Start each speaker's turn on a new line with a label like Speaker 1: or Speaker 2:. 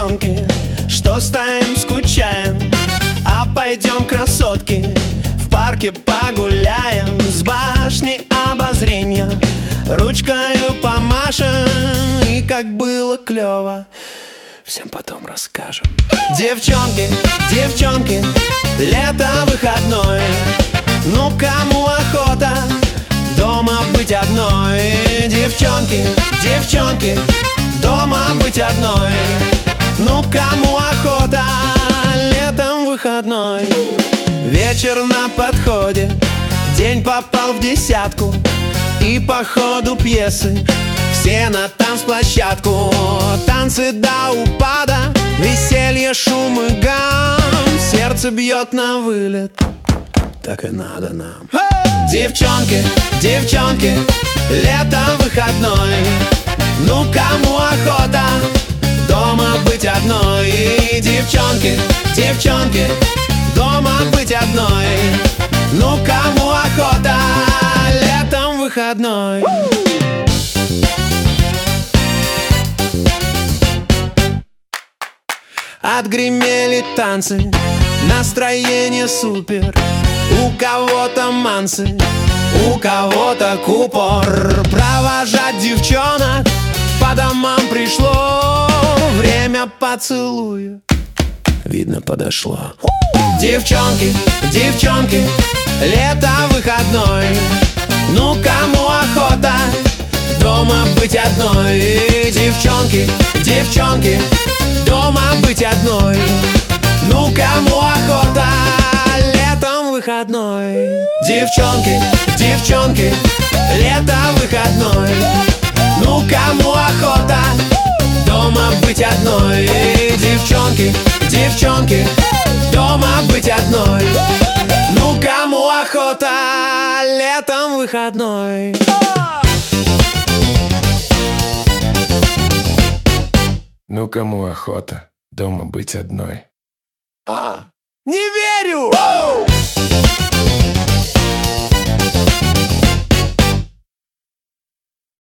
Speaker 1: девчонки, что стоим, скучаем, а пойдем, красотки, в парке погуляем. С башни обозрения ручкою помашем, и как было клево всем потом расскажем. Девчонки, девчонки, лето выходное, ну кому охота дома быть одной? Девчонки, девчонки, дома быть одной, ну кому охота летом выходной? Вечер на подходе, день попал в десятку, и по ходу пьесы все на танцплощадку. Танцы до упада, веселье, шум и гам, сердце бьет на вылет, так и надо нам. Девчонки, девчонки, лето выходной, ну кому охота дома быть одной? Девчонки, девчонки, дома быть одной, ну кому охота летом выходной? Отгремели танцы, настроение супер. У кого-то мансы, у кого-то купор. Провожать девчонок по домам пришло, время поцелуя, видно, подошло. Девчонки, девчонки, лето выходной, ну кому охота дома быть одной? Девчонки, девчонки, дома быть одной, ну кому охота летом выходной? Девчонки, девчонки, лето выходной, ну кому охота дома быть одной? Девчонки, девчонки, дома быть одной, ну кому охота летом выходной?
Speaker 2: Ну кому охота дома быть одной?
Speaker 1: Не верю!